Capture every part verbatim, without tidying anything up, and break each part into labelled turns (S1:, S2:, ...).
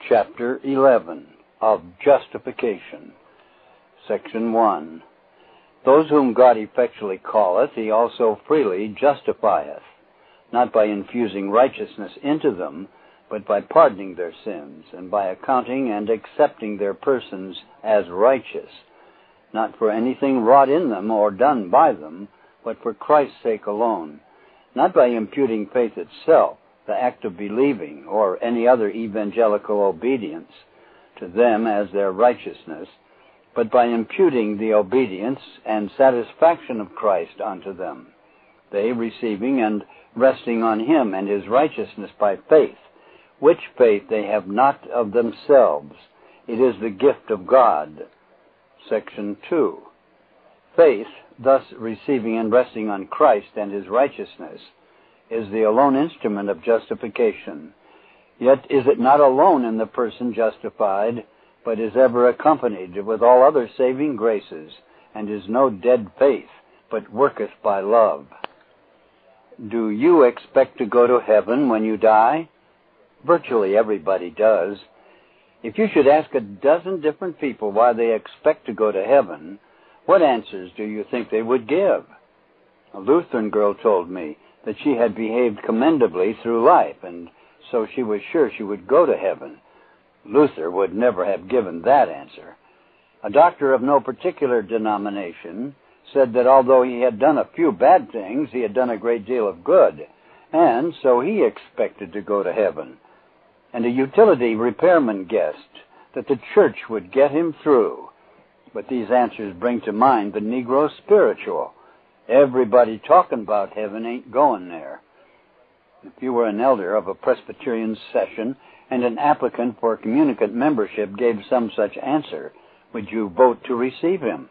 S1: Chapter eleven of Justification. Section one. Those whom God effectually calleth, he also freely justifieth, not by infusing righteousness into them, but by pardoning their sins, and by accounting and accepting their persons as righteous, not for anything wrought in them or done by them, but for Christ's sake alone, not by imputing faith itself, the act of believing, or any other evangelical obedience to them as their righteousness, but by imputing the obedience and satisfaction of Christ unto them, they receiving and resting on him and his righteousness by faith, which faith they have not of themselves. It is the gift of God. Section two. Faith, thus receiving and resting on Christ and his righteousness, is the alone instrument of justification. Yet is it not alone in the person justified, but is ever accompanied with all other saving graces, and is no dead faith, but worketh by love. Do you expect to go to heaven when you die? Virtually everybody does. If you should ask a dozen different people why they expect to go to heaven, what answers do you think they would give? A Lutheran girl told me that she had behaved commendably through life, and so she was sure she would go to heaven. Luther would never have given that answer. A doctor of no particular denomination said that although he had done a few bad things, he had done a great deal of good, and so he expected to go to heaven. And a utility repairman guessed that the church would get him through. But these answers bring to mind the Negro spiritual. Everybody talking about heaven ain't going there. If you were an elder of a Presbyterian session and an applicant for communicant membership gave some such answer, would you vote to receive him?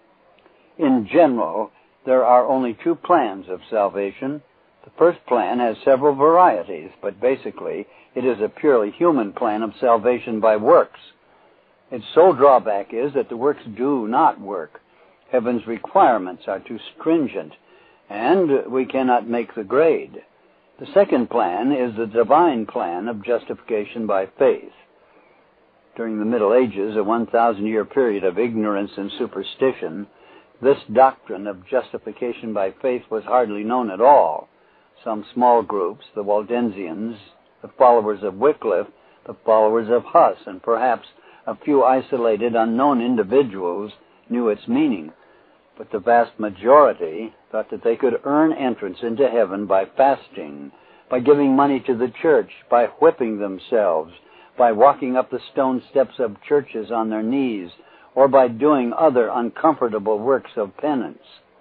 S1: In general, there are only two plans of salvation. The first plan has several varieties, but basically it is a purely human plan of salvation by works. Its sole drawback is that the works do not work. Heaven's requirements are too stringent, and we cannot make the grade. The second plan is the divine plan of justification by faith. During the Middle Ages, a one thousand year period of ignorance and superstition, this doctrine of justification by faith was hardly known at all. Some small groups, the Waldensians, the followers of Wycliffe, the followers of Huss, and perhaps a few isolated, unknown individuals knew its meaning, but the vast majority thought that they could earn entrance into heaven by fasting, by giving money to the church, by whipping themselves, by walking up the stone steps of churches on their knees, or by doing other uncomfortable works of penance.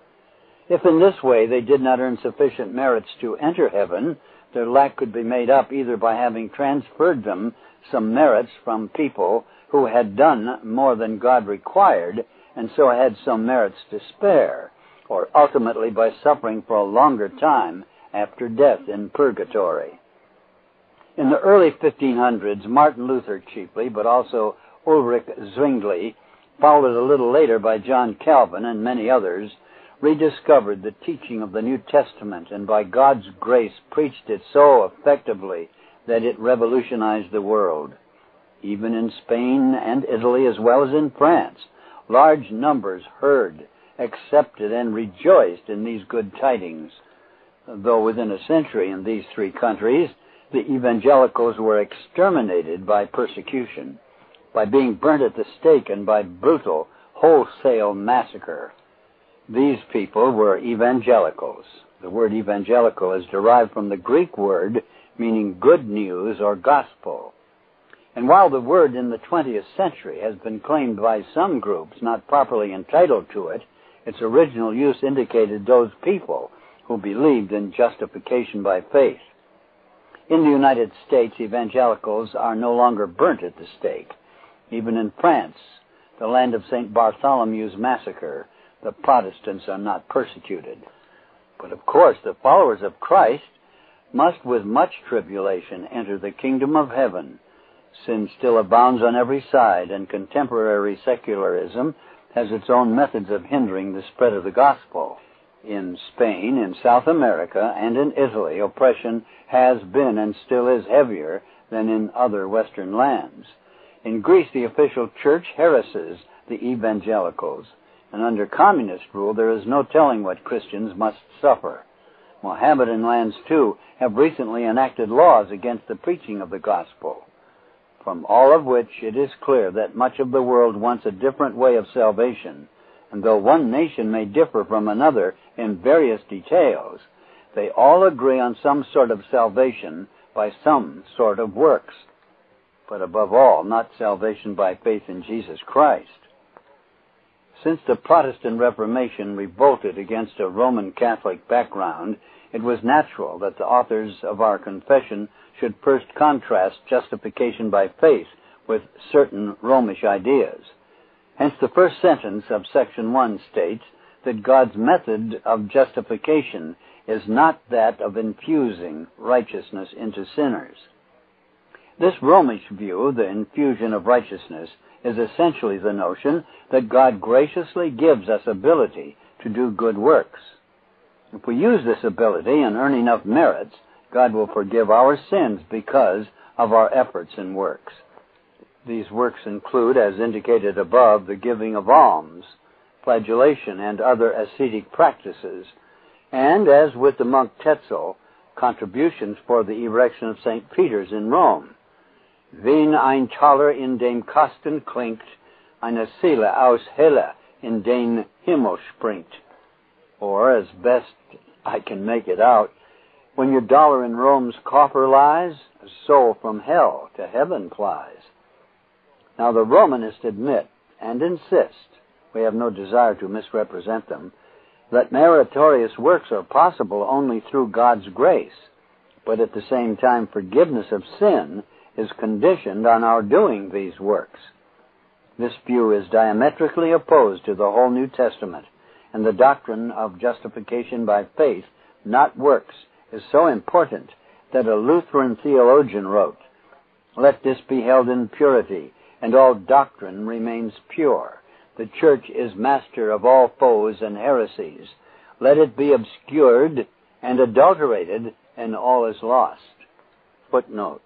S1: If in this way they did not earn sufficient merits to enter heaven, their lack could be made up either by having transferred them some merits from people who had done more than God required, and so had some merits to spare, or ultimately by suffering for a longer time after death in purgatory. In the early fifteen hundreds, Martin Luther chiefly, but also Ulrich Zwingli, followed a little later by John Calvin and many others, rediscovered the teaching of the New Testament, and by God's grace preached it so effectively that it revolutionized the world. Even in Spain and Italy, as well as in France, large numbers heard, accepted, and rejoiced in these good tidings. Though within a century in these three countries, the evangelicals were exterminated by persecution, by being burnt at the stake, and by brutal, wholesale massacre. These people were evangelicals. The word evangelical is derived from the Greek word meaning good news or gospel. And while the word in the twentieth century has been claimed by some groups not properly entitled to it, its original use indicated those people who believed in justification by faith. In the United States, evangelicals are no longer burnt at the stake. Even in France, the land of Saint Bartholomew's massacre, the Protestants are not persecuted. But of course, the followers of Christ must with much tribulation enter the kingdom of heaven. Sin still abounds on every side, and contemporary secularism has its own methods of hindering the spread of the gospel. In Spain, in South America, and in Italy, oppression has been and still is heavier than in other Western lands. In Greece, the official church harasses the evangelicals, and under communist rule, there is no telling what Christians must suffer. Mohammedan lands, too, have recently enacted laws against the preaching of the gospel, from all of which it is clear that much of the world wants a different way of salvation, and though one nation may differ from another in various details, they all agree on some sort of salvation by some sort of works, but above all, not salvation by faith in Jesus Christ. Since the Protestant Reformation revolted against a Roman Catholic background, it was natural that the authors of our confession should first contrast justification by faith with certain Romish ideas. Hence the first sentence of section one states that God's method of justification is not that of infusing righteousness into sinners. This Romish view, the infusion of righteousness, is essentially the notion that God graciously gives us ability to do good works. If we use this ability and earn enough merits, God will forgive our sins because of our efforts and works. These works include, as indicated above, the giving of alms, flagellation, and other ascetic practices, and, as with the monk Tetzel, contributions for the erection of Saint Peter's in Rome. Wen ein Taler in dem Kasten klingt, eine Seele aus Hölle in den Himmel springt. Or, as best I can make it out, when your dollar in Rome's coffer lies, a soul from hell to heaven flies. Now the Romanists admit and insist, we have no desire to misrepresent them, that meritorious works are possible only through God's grace, but at the same time forgiveness of sin is conditioned on our doing these works. This view is diametrically opposed to the whole New Testament, and the doctrine of justification by faith, not works, is so important that a Lutheran theologian wrote, "Let this be held in purity, and all doctrine remains pure. The Church is master of all foes and heresies. Let it be obscured and adulterated, and all is lost." Footnote.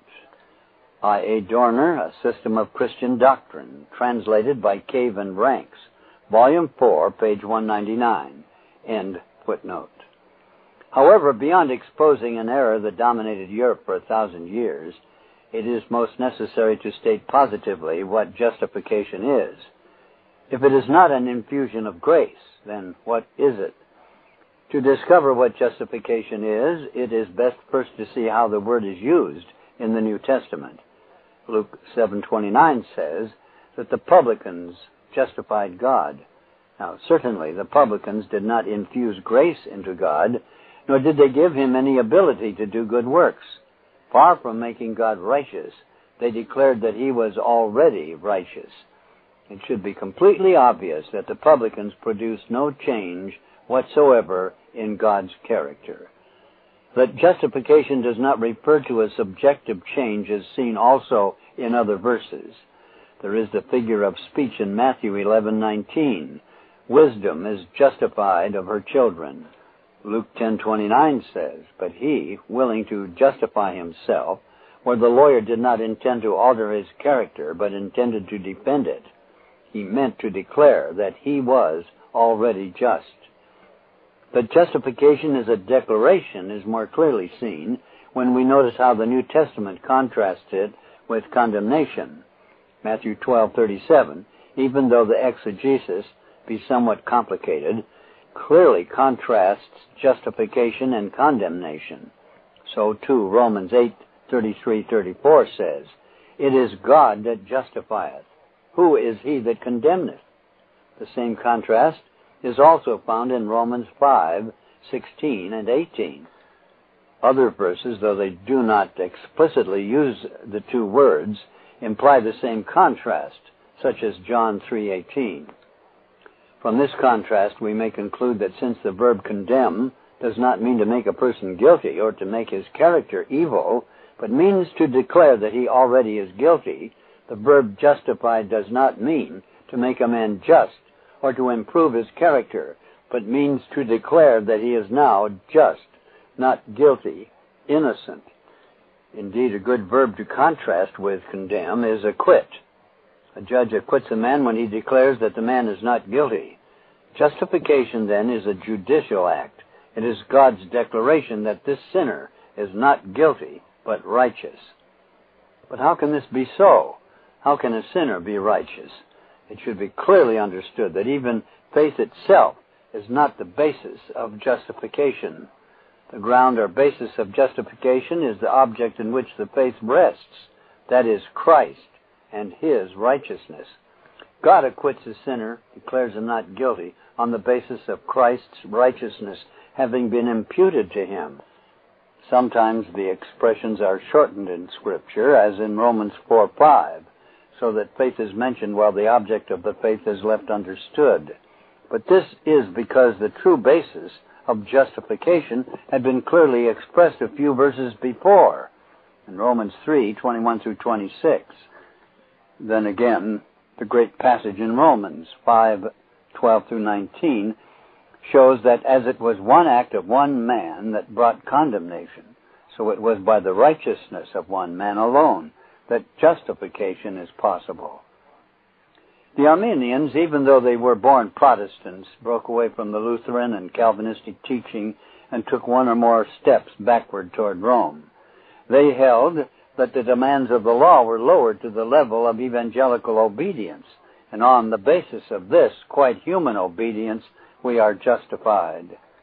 S1: I A Dorner, A System of Christian Doctrine, translated by Cave and Ranks, Volume four, page one ninety-nine. End footnote. However, beyond exposing an error that dominated Europe for a thousand years, it is most necessary to state positively what justification is. If it is not an infusion of grace, then what is it? To discover what justification is, it is best first to see how the word is used in the New Testament. Luke seven twenty-nine says that the publicans justified God. Now, certainly the publicans did not infuse grace into God, nor did they give him any ability to do good works. Far from making God righteous, they declared that he was already righteous. It should be completely obvious that the publicans produced no change whatsoever in God's character. That justification does not refer to a subjective change is seen also in other verses. There is the figure of speech in Matthew eleven nineteen. Wisdom is justified of her children. Luke ten twenty-nine says, "But he, willing to justify himself, where the lawyer did not intend to alter his character, but intended to defend it, he meant to declare that he was already just." That justification is a declaration is more clearly seen when we notice how the New Testament contrasts it with condemnation. Matthew twelve thirty-seven, even though the exegesis be somewhat complicated, clearly contrasts justification and condemnation. So too Romans eight thirty-three thirty-four says, "It is God that justifieth. Who is he that condemneth?" The same contrast is also found in Romans five sixteen and eighteen. Other verses, though they do not explicitly use the two words, imply the same contrast, such as John three eighteen. From this contrast, we may conclude that since the verb condemn does not mean to make a person guilty or to make his character evil, but means to declare that he already is guilty, the verb justify does not mean to make a man just or to improve his character, but means to declare that he is now just, not guilty, innocent. Indeed, a good verb to contrast with condemn is acquit. A judge acquits a man when he declares that the man is not guilty. Justification, then, is a judicial act. It is God's declaration that this sinner is not guilty, but righteous. But how can this be so? How can a sinner be righteous? It should be clearly understood that even faith itself is not the basis of justification. The ground or basis of justification is the object in which the faith rests, that is, Christ and His righteousness. God acquits a sinner, declares him not guilty, on the basis of Christ's righteousness having been imputed to him. Sometimes the expressions are shortened in Scripture, as in Romans four five, so that faith is mentioned while the object of the faith is left understood. But this is because the true basis of justification had been clearly expressed a few verses before, in Romans three twenty-one through twenty-six. Then again, the great passage in Romans five twelve through nineteen shows that as it was one act of one man that brought condemnation, so it was by the righteousness of one man alone that justification is possible. The Arminians, even though they were born Protestants, broke away from the Lutheran and Calvinistic teaching and took one or more steps backward toward Rome. They held that the demands of the law were lowered to the level of evangelical obedience, and on the basis of this quite human obedience, we are justified.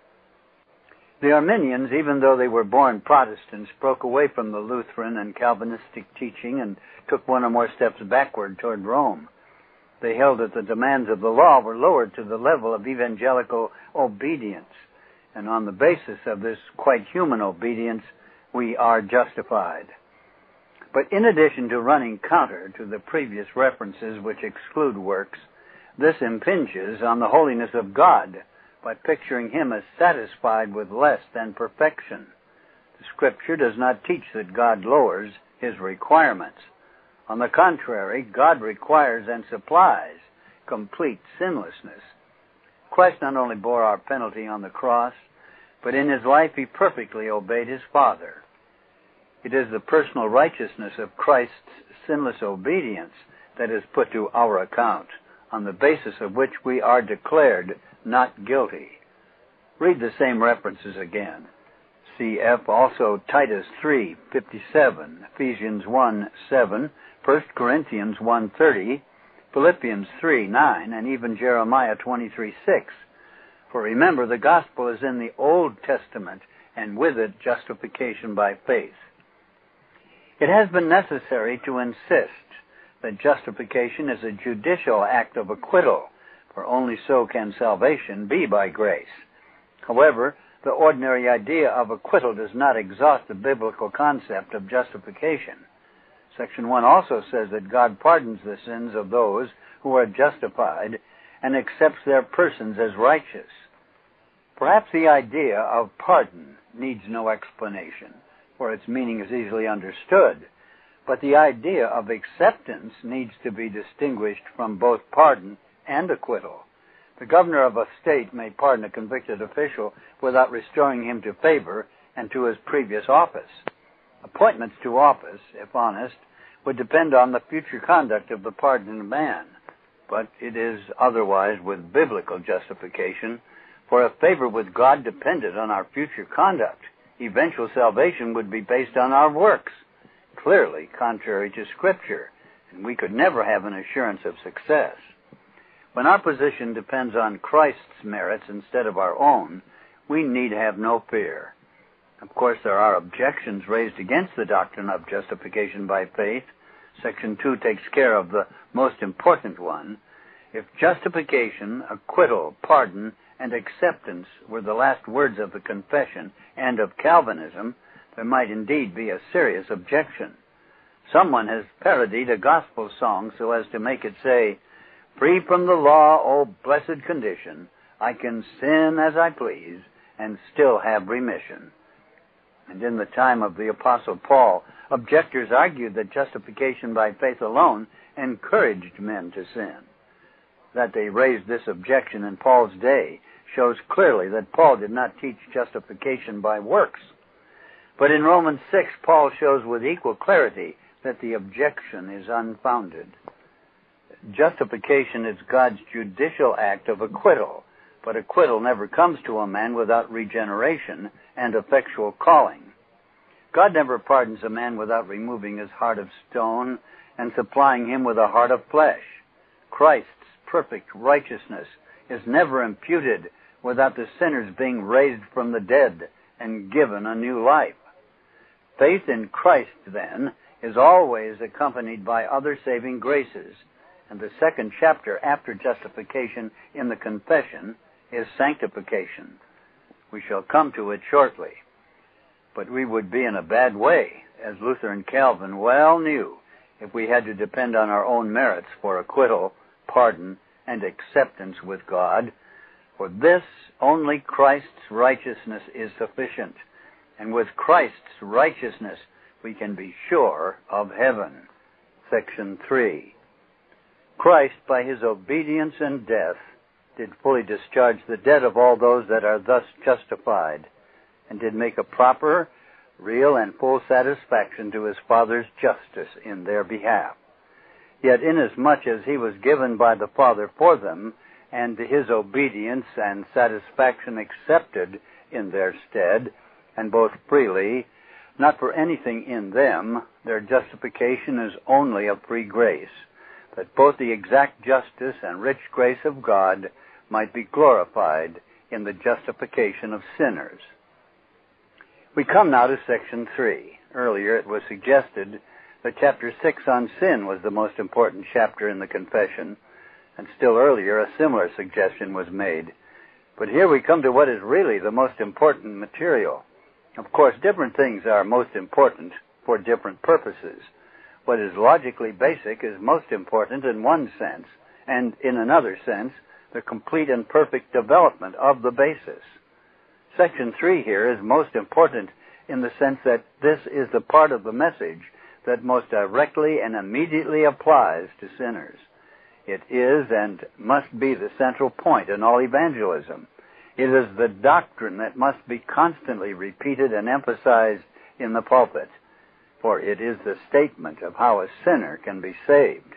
S1: The Arminians, even though they were born Protestants, broke away from the Lutheran and Calvinistic teaching and took one or more steps backward toward Rome. They held that the demands of the law were lowered to the level of evangelical obedience, and on the basis of this quite human obedience, we are justified. But in addition to running counter to the previous references which exclude works, this impinges on the holiness of God by picturing Him as satisfied with less than perfection. The Scripture does not teach that God lowers His requirements. On the contrary, God requires and supplies complete sinlessness. Christ not only bore our penalty on the cross, but in His life He perfectly obeyed His Father. It is the personal righteousness of Christ's sinless obedience that is put to our account, on the basis of which we are declared not guilty. Read the same references again. Cf. also Titus three fifty-seven, Ephesians one seven, First Corinthians one thirty, Philippians three nine, and even Jeremiah twenty-three six. For remember, the gospel is in the Old Testament, and with it justification by faith. It has been necessary to insist that justification is a judicial act of acquittal, for only so can salvation be by grace. However, the ordinary idea of acquittal does not exhaust the biblical concept of justification. Section one also says that God pardons the sins of those who are justified and accepts their persons as righteous. Perhaps the idea of pardon needs no explanation, for its meaning is easily understood. But the idea of acceptance needs to be distinguished from both pardon and acquittal. The governor of a state may pardon a convicted official without restoring him to favor and to his previous office. Appointments to office, if honest, would depend on the future conduct of the pardoned man. But it is otherwise with biblical justification, for if favor with God depended on our future conduct, eventual salvation would be based on our works, clearly contrary to Scripture, and we could never have an assurance of success. When our position depends on Christ's merits instead of our own, we need have no fear. Of course, there are objections raised against the doctrine of justification by faith. Section two takes care of the most important one. If justification, acquittal, pardon, and acceptance were the last words of the confession and of Calvinism, there might indeed be a serious objection. Someone has parodied a gospel song so as to make it say, "Free from the law, O blessed condition, I can sin as I please and still have remission." And in the time of the Apostle Paul, objectors argued that justification by faith alone encouraged men to sin. That they raised this objection in Paul's day shows clearly that Paul did not teach justification by works. But in Romans six, Paul shows with equal clarity that the objection is unfounded. Justification is God's judicial act of acquittal, but acquittal never comes to a man without regeneration and effectual calling. God never pardons a man without removing his heart of stone and supplying him with a heart of flesh. Christ's perfect righteousness is never imputed without the sinners being raised from the dead and given a new life. Faith in Christ, then, is always accompanied by other saving graces, and the second chapter after justification in the confession is sanctification. We shall come to it shortly. But we would be in a bad way, as Luther and Calvin well knew, if we had to depend on our own merits for acquittal, pardon, and acceptance with God. For this, only Christ's righteousness is sufficient, and with Christ's righteousness we can be sure of heaven. Section three. Christ, by his obedience and death, did fully discharge the debt of all those that are thus justified, and did make a proper, real, and full satisfaction to his Father's justice in their behalf. Yet inasmuch as he was given by the Father for them, and his obedience and satisfaction accepted in their stead, and both freely, not for anything in them, their justification is only of free grace, that both the exact justice and rich grace of God might be glorified in the justification of sinners. We come now to section three. Earlier it was suggested that chapter six on sin was the most important chapter in the confession, and still earlier a similar suggestion was made. But here we come to what is really the most important material. Of course, different things are most important for different purposes. What is logically basic is most important in one sense, and in another sense, the complete and perfect development of the basis. Section three here is most important in the sense that this is the part of the message that most directly and immediately applies to sinners. It is and must be the central point in all evangelism. It is the doctrine that must be constantly repeated and emphasized in the pulpit, for it is the statement of how a sinner can be saved.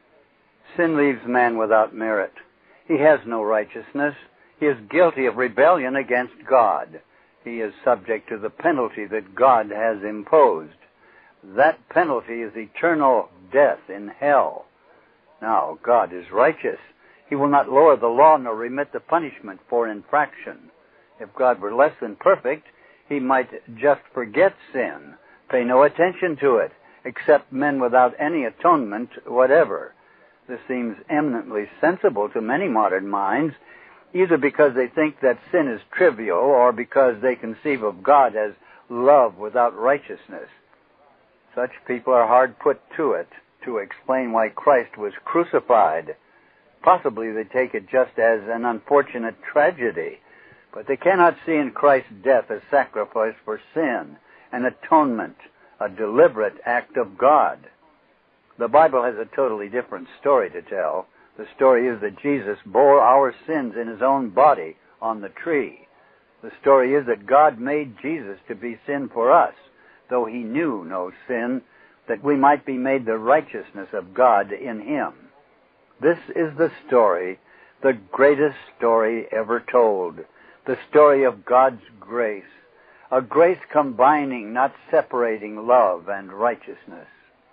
S1: Sin leaves man without merit. He has no righteousness. He is guilty of rebellion against God. He is subject to the penalty that God has imposed. That penalty is eternal death in hell. Now, God is righteous. He will not lower the law nor remit the punishment for infraction. If God were less than perfect, he might just forget sin, pay no attention to it, accept men without any atonement whatever. This seems eminently sensible to many modern minds, either because they think that sin is trivial or because they conceive of God as love without righteousness. Such people are hard put to it to explain why Christ was crucified. Possibly they take it just as an unfortunate tragedy, but they cannot see in Christ's death a sacrifice for sin, an atonement, a deliberate act of God. The Bible has a totally different story to tell. The story is that Jesus bore our sins in his own body on the tree. The story is that God made Jesus to be sin for us, though he knew no sin, that we might be made the righteousness of God in him. This is the story, the greatest story ever told, the story of God's grace, a grace combining, not separating, love and righteousness.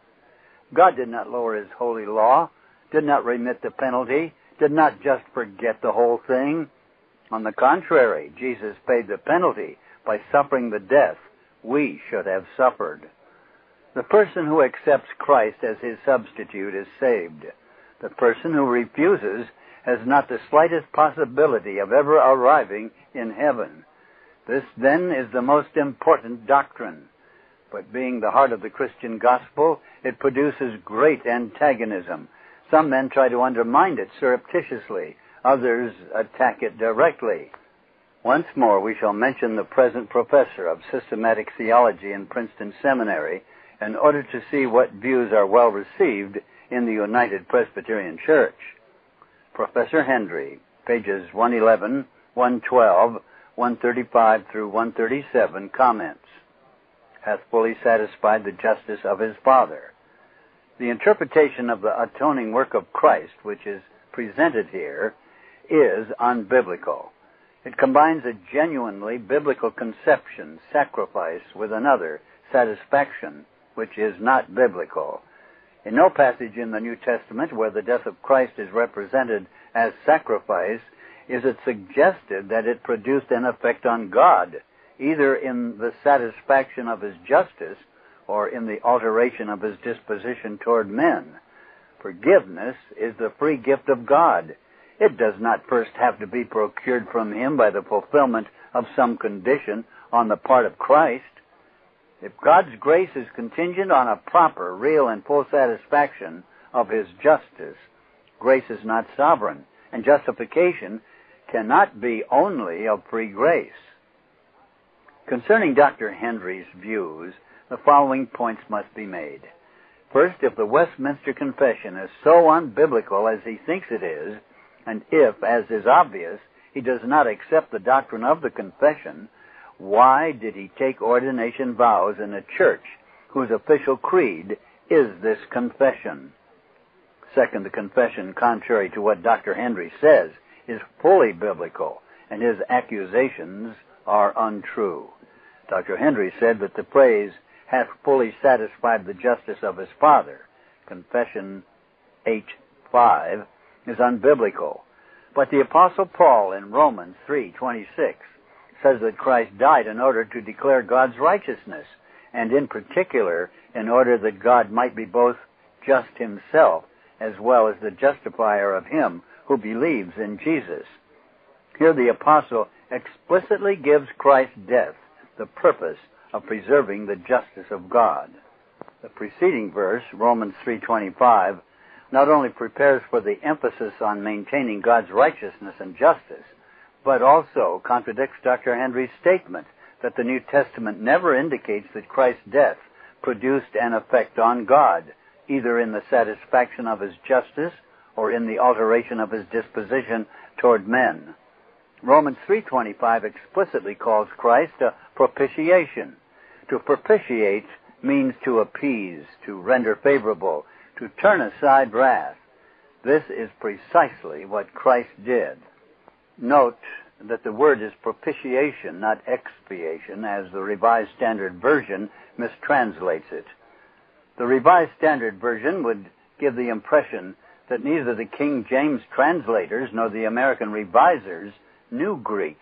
S1: God did not lower his holy law, did not remit the penalty, did not just forget the whole thing. On the contrary, Jesus paid the penalty by suffering the death we should have suffered. The person who accepts Christ as his substitute is saved. The person who refuses has not the slightest possibility of ever arriving in heaven. This, then, is the most important doctrine. But being the heart of the Christian gospel, it produces great antagonism. Some men try to undermine it surreptitiously. Others attack it directly. Once more, we shall mention the present professor of systematic theology in Princeton Seminary in order to see what views are well received in the United Presbyterian Church. Professor Hendry, pages one eleven, one twelve, one thirty-five through one thirty-seven, comments. hath fully satisfied the justice of his Father. The interpretation of the atoning work of Christ, which is presented here, is unbiblical. It combines a genuinely biblical conception, sacrifice, with another, satisfaction, which is not biblical. In no passage in the New Testament where the death of Christ is represented as sacrifice is it suggested that it produced an effect on God, either in the satisfaction of his justice or in the alteration of his disposition toward men. Forgiveness is the free gift of God. It does not first have to be procured from him by the fulfillment of some condition on the part of Christ. If God's grace is contingent on a proper, real, and full satisfaction of his justice, grace is not sovereign, and justification cannot be only of free grace. Concerning Doctor Henry's views, the following points must be made. First, if the Westminster Confession is so unbiblical as he thinks it is, and if, as is obvious, he does not accept the doctrine of the confession, why did he take ordination vows in a church whose official creed is this confession? Second, the confession, contrary to what Doctor Henry says, is fully biblical, and his accusations are untrue. Doctor Henry said that the phrase, hath fully satisfied the justice of his Father, Confession H five, is unbiblical. But the Apostle Paul in Romans three twenty-six says that Christ died in order to declare God's righteousness, and in particular in order that God might be both just himself as well as the justifier of him who believes in Jesus. Here the Apostle explicitly gives Christ's death the purpose of preserving the justice of God. The preceding verse, Romans three twenty-five, not only prepares for the emphasis on maintaining God's righteousness and justice, but also contradicts Doctor Henry's statement that the New Testament never indicates that Christ's death produced an effect on God, either in the satisfaction of his justice or in the alteration of his disposition toward men. Romans three twenty-five explicitly calls Christ a propitiation. To propitiate means to appease, to render favorable, to turn aside wrath. This is precisely what Christ did. Note that the word is propitiation, not expiation, as the Revised Standard Version mistranslates it. The Revised Standard Version would give the impression that neither the King James translators nor the American revisers knew Greek.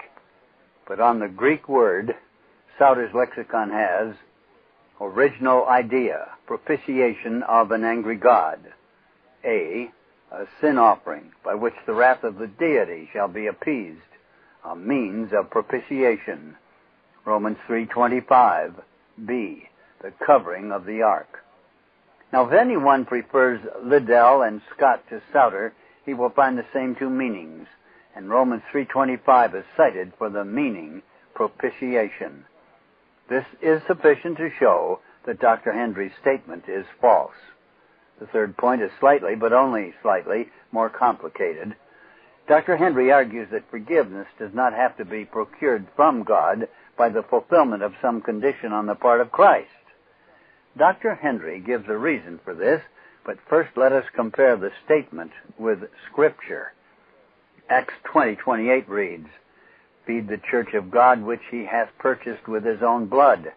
S1: But on the Greek word, Souter's lexicon has original idea, propitiation of an angry God. A, a sin offering by which the wrath of the deity shall be appeased, a means of propitiation. Romans three twenty-five. B, the covering of the ark. Now, if anyone prefers Liddell and Scott to Souter, he will find the same two meanings, and Romans three twenty-five is cited for the meaning propitiation. This is sufficient to show that Doctor Henry's statement is false. The third point is slightly, but only slightly, more complicated. Doctor Henry argues that forgiveness does not have to be procured from God by the fulfillment of some condition on the part of Christ. Doctor Henry gives a reason for this, but first let us compare the statement with Scripture. Acts twenty twenty-eight reads, Feed the church of God which he hath purchased with his own blood.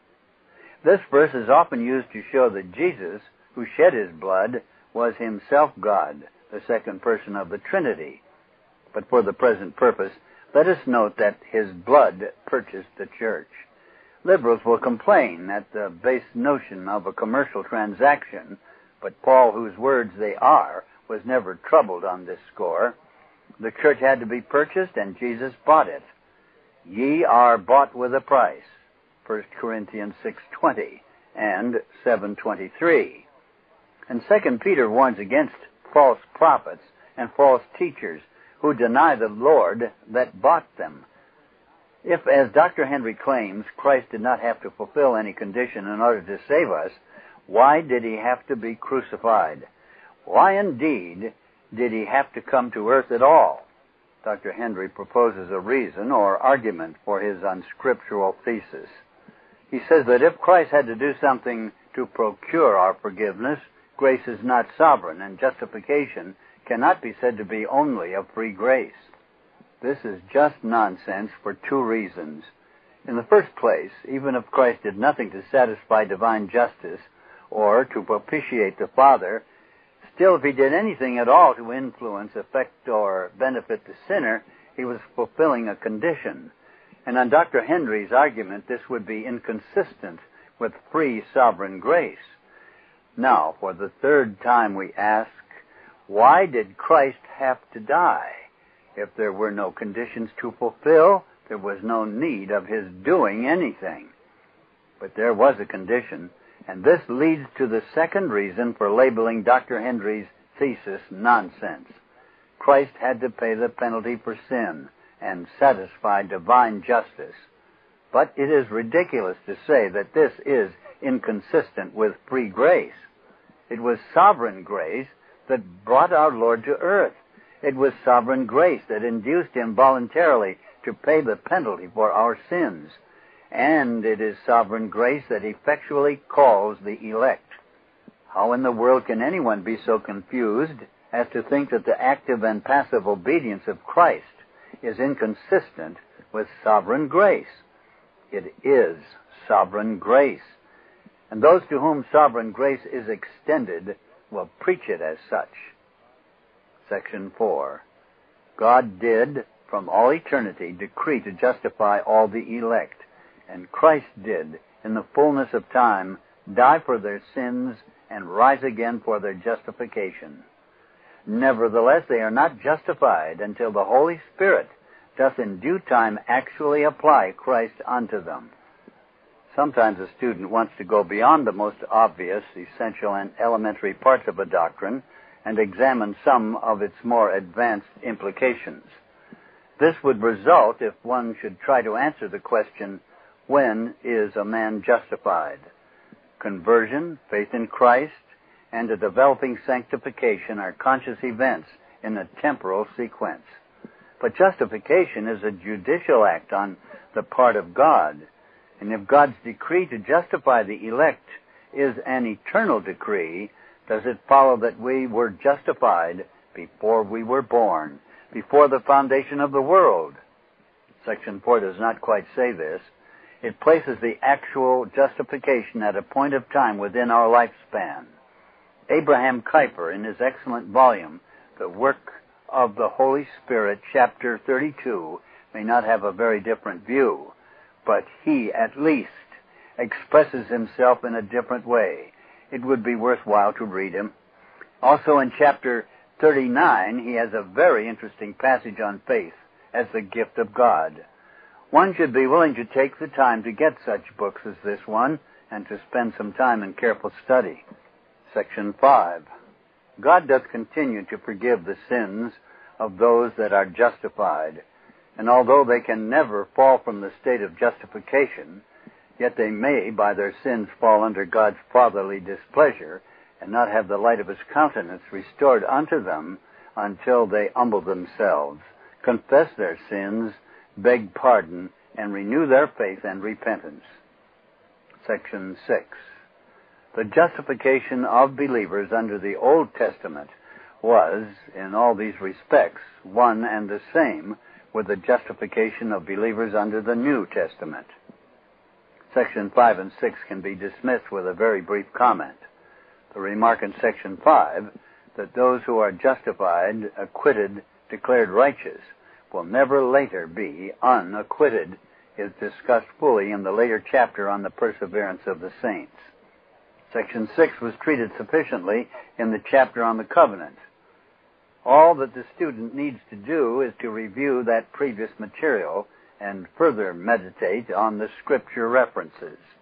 S1: This verse is often used to show that Jesus, who shed his blood, was himself God, the second person of the Trinity. But for the present purpose, let us note that his blood purchased the church. Liberals will complain at the base notion of a commercial transaction, but Paul, whose words they are, was never troubled on this score. The church had to be purchased, and Jesus bought it. Ye are bought with a price, First Corinthians six twenty and seven twenty-three. And Second Peter warns against false prophets and false teachers who deny the Lord that bought them. If, as Doctor Henry claims, Christ did not have to fulfill any condition in order to save us, why did he have to be crucified? Why, indeed, did he have to come to earth at all? Doctor Henry proposes a reason or argument for his unscriptural thesis. He says that if Christ had to do something to procure our forgiveness, grace is not sovereign, and justification cannot be said to be only of free grace. This is just nonsense for two reasons. In the first place, even if Christ did nothing to satisfy divine justice or to propitiate the Father, still if he did anything at all to influence, affect, or benefit the sinner, he was fulfilling a condition. And on Doctor Henry's argument, this would be inconsistent with free sovereign grace. Now, for the third time we ask, why did Christ have to die? If there were no conditions to fulfill, there was no need of his doing anything. But there was a condition, and this leads to the second reason for labeling Doctor Henry's thesis nonsense. Christ had to pay the penalty for sin and satisfy divine justice. But it is ridiculous to say that this is inconsistent with free grace. It was sovereign grace that brought our Lord to earth. It was sovereign grace that induced him voluntarily to pay the penalty for our sins. And it is sovereign grace that effectually calls the elect. How in the world can anyone be so confused as to think that the active and passive obedience of Christ is inconsistent with sovereign grace? It is sovereign grace. And those to whom sovereign grace is extended will preach it as such. Section four. God did, from all eternity, decree to justify all the elect, and Christ did, in the fullness of time, die for their sins and rise again for their justification. Nevertheless, they are not justified until the Holy Spirit doth in due time actually apply Christ unto them. Sometimes a student wants to go beyond the most obvious, essential, and elementary parts of a doctrine and examine some of its more advanced implications. This would result if one should try to answer the question, when is a man justified? Conversion, faith in Christ, and a developing sanctification are conscious events in a temporal sequence. But justification is a judicial act on the part of God. And if God's decree to justify the elect is an eternal decree, does it follow that we were justified before we were born, before the foundation of the world? Section four does not quite say this. It places the actual justification at a point of time within our lifespan. Abraham Kuyper, in his excellent volume, The Work of the Holy Spirit, chapter thirty-two, may not have a very different view, but he, at least, expresses himself in a different way. It would be worthwhile to read him. Also in chapter thirty-nine, he has a very interesting passage on faith as the gift of God. One should be willing to take the time to get such books as this one and to spend some time in careful study. Section five. God doth continue to forgive the sins of those that are justified, and although they can never fall from the state of justification, yet they may, by their sins, fall under God's fatherly displeasure and not have the light of his countenance restored unto them until they humble themselves, confess their sins, beg pardon, and renew their faith and repentance. Section six. The justification of believers under the Old Testament was, in all these respects, one and the same with the justification of believers under the New Testament. Section five and six can be dismissed with a very brief comment. The remark in Section five, that those who are justified, acquitted, declared righteous, will never later be unacquitted, is discussed fully in the later chapter on the perseverance of the saints. Section six was treated sufficiently in the chapter on the covenant. All that the student needs to do is to review that previous material and further meditate on the scripture references.